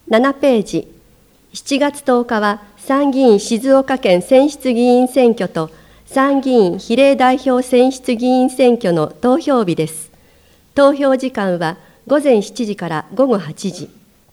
7ページ、7月10日は参議院静岡県選出議員選挙と参議院比例代表選出議員選挙の投票日です。投票時間は午前7時から午後8時。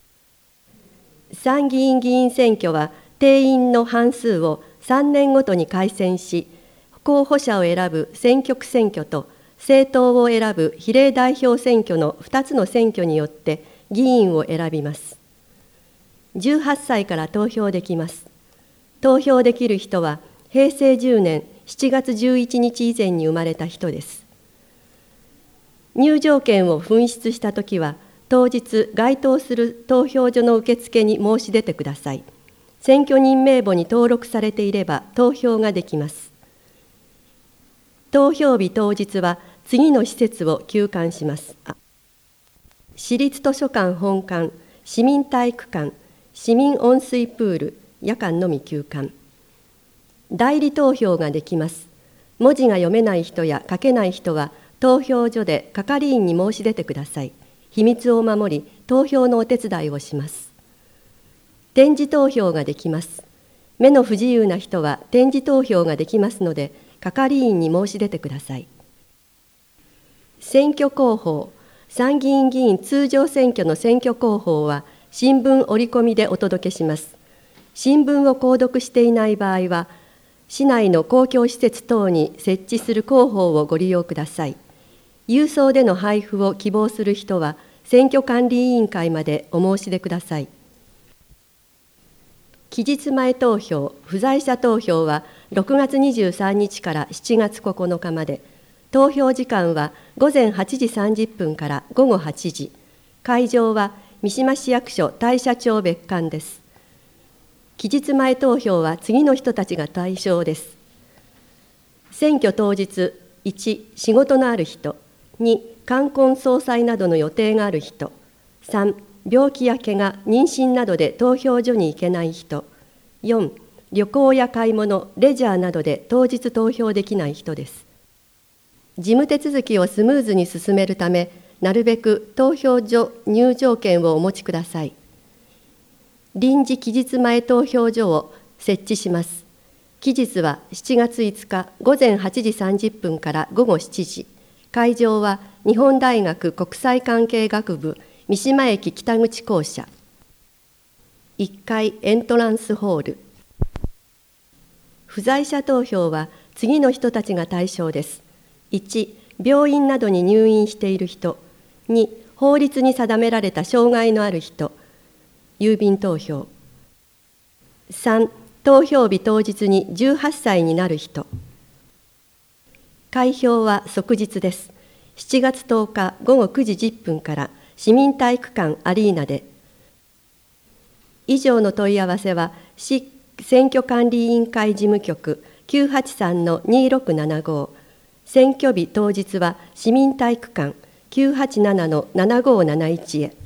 参議院議員選挙は定員の半数を3年ごとに改選し、候補者を選ぶ選挙区選挙と政党を選ぶ比例代表選挙の2つの選挙によって議員を選びます。18歳から投票できます。投票できる人は平成10年7月11日以前に生まれた人です。入場券を紛失したときは、当日該当する投票所の受付に申し出てください。選挙人名簿に登録されていれば投票ができます。投票日当日は次の施設を休館します。市立図書館本館、市民体育館、市民温水プール、夜間のみ休館。代理投票ができます。文字が読めない人や書けない人は、投票所で係員に申し出てください。秘密を守り、投票のお手伝いをします。点字投票ができます。目の不自由な人は点字投票ができますので、係員に申し出てください。選挙広報、参議院議員通常選挙の選挙広報は、新聞折り込みでお届けします。新聞を購読していない場合は、市内の公共施設等に設置する広報をご利用ください。郵送での配布を希望する人は、選挙管理委員会までお申し出ください。期日前投票、不在者投票は6月23日から7月9日まで、投票時間は午前8時30分から午後8時、会場は三島市役所大社町別館です。期日前投票は次の人たちが対象です。選挙当日、1、仕事のある人、2、冠婚葬祭などの予定がある人、3、病気や怪我、妊娠などで投票所に行けない人、4、旅行や買い物、レジャーなどで当日投票できない人です。事務手続きをスムーズに進めるため、なるべく投票所入場券をお持ちください。臨時期日前投票所を設置します。期日は7月5日午前8時30分から午後7時。会場は日本大学国際関係学部三島駅北口校舎。1階エントランスホール。不在者投票は次の人たちが対象です。1、病院などに入院している人。2、法律に定められた障害のある人。郵便投票。3、投票日当日に18歳になる人。開票は即日です。7月10日午後9時10分から市民体育館アリーナで。以上の問い合わせは市選挙管理委員会事務局 983-2675、選挙日当日は市民体育館 987-7571 へ。